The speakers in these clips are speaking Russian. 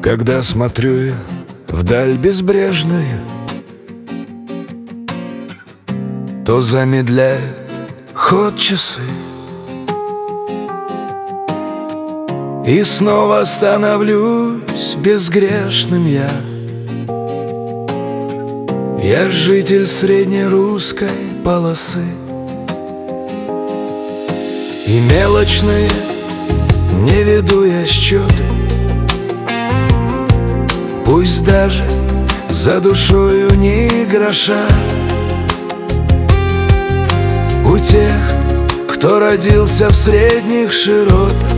Когда смотрю я вдаль безбрежную, то замедляют ход часы, и снова становлюсь безгрешным я. Я житель среднерусской полосы, и мелочные не веду я счеты. Пусть даже за душою ни гроша. У тех, кто родился в средних широтах,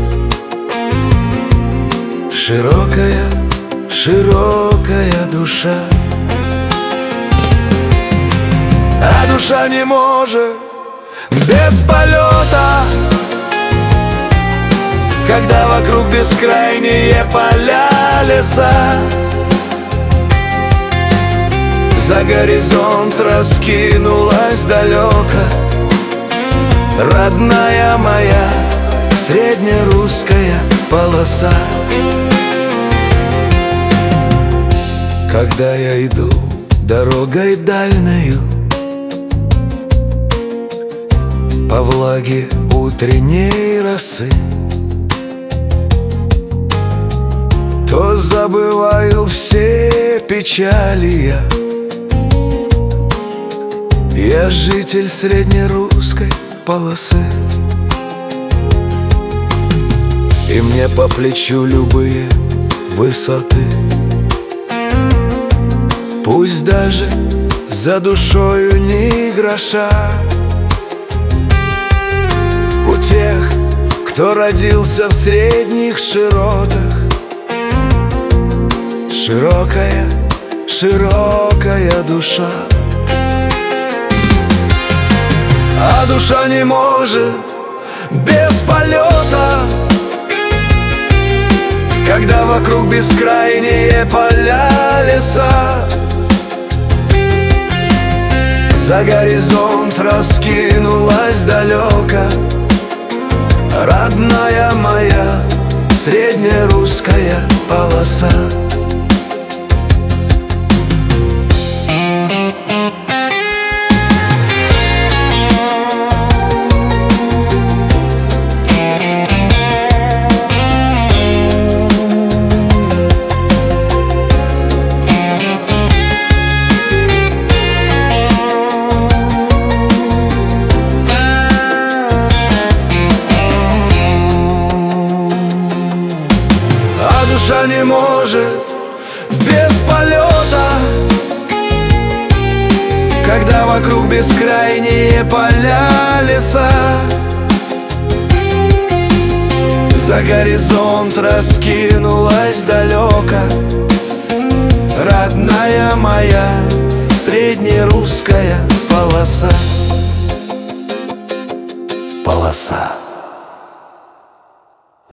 широкая, широкая душа. А душа не может без полета, когда вокруг бескрайние поля, леса. За горизонт раскинулась далеко родная моя среднерусская полоса. Когда я иду дорогой дальною по влаге утренней росы, то забываю все печали я. Я житель среднерусской полосы, и мне по плечу любые высоты. Пусть даже за душою ни гроша. У тех, кто родился в средних широтах, широкая, широкая душа. А душа не может без полета, когда вокруг бескрайние поля, леса. За горизонт раскинулась далеко родная моя среднерусская полоса. Душа не может без полета, когда вокруг бескрайние поля, леса. За горизонт раскинулась далеко родная моя среднерусская полоса. Полоса.